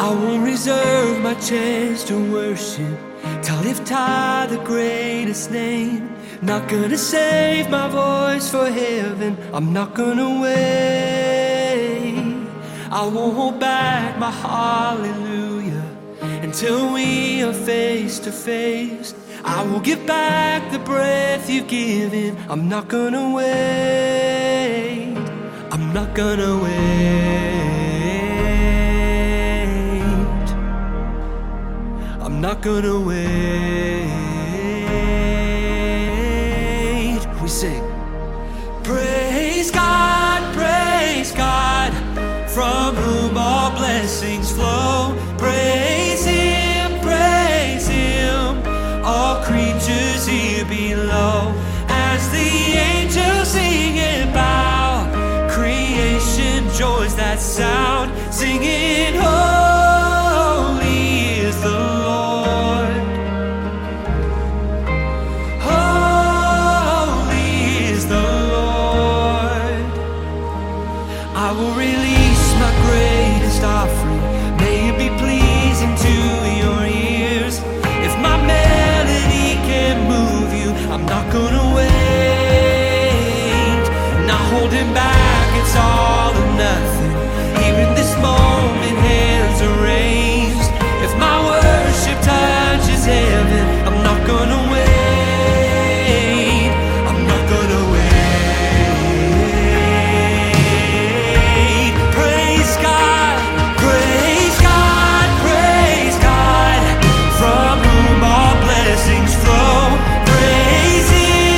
I won't reserve my chance to worship till I lift high the greatest name. Not gonna save my voice for heaven, I'm not gonna wait. I won't hold back my hallelujah until we are face to face. I will give back the breath you've given, I'm not gonna wait. I'm not gonna wait. I'm not gonna wait. We sing. Praise God, from whom all blessings flow. Praise Him, all creatures here below. As the angels sing and bow, creation joins that sound, singing holy is the Lord. Holy is the Lord. I will release my greatest offering, may it be pleasing to your ears. If my melody can move you, I'm not gonna wait. Not holding back, it's all or nothing. Here in this moment, hands are raised. If my worship touches heaven, I'm not gonna wait. I'm not gonna wait. Praise God, from whom all blessings flow. Praise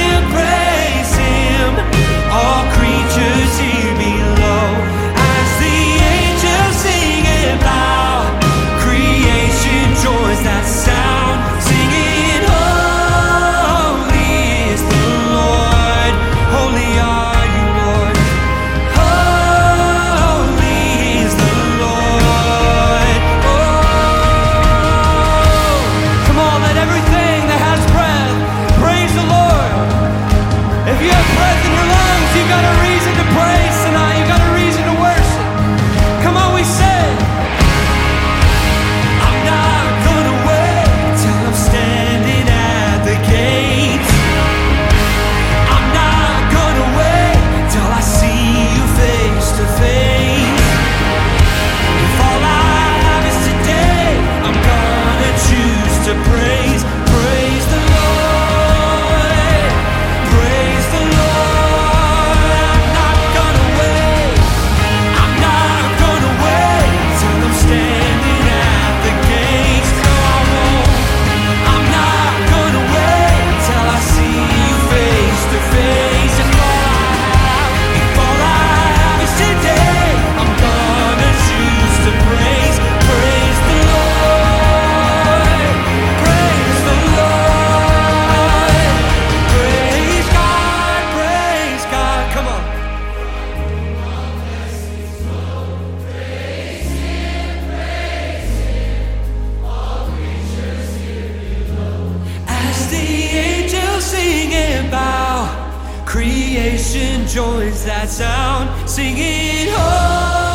Him, all creatures here below. As the angels sing and bow, creation joins that sound, singing holy is the Lord. Holy are you, Lord. Holy is the Lord. Oh, come on, let everything that has breath praise the Lord. If you have breath in your lungs, you got a reason to praise tonight. You got a reason to worship. Come on, we say. I'm not gonna wait till I'm standing at the gates. I'm not gonna wait till I see you face to face. If all I have is today, I'm gonna choose to praise. Praise the Lord. Praise the Lord. I'm not gonna wait. I'm not gonna wait till I'm standing at the gates. No, I won't. I'm not gonna wait till I see you face to face. If all I have is today, I'm gonna choose to praise. Praise the Lord. Praise the Lord. Praise God. Come on. As the angels sing and bow, creation joins that sound, singing, oh.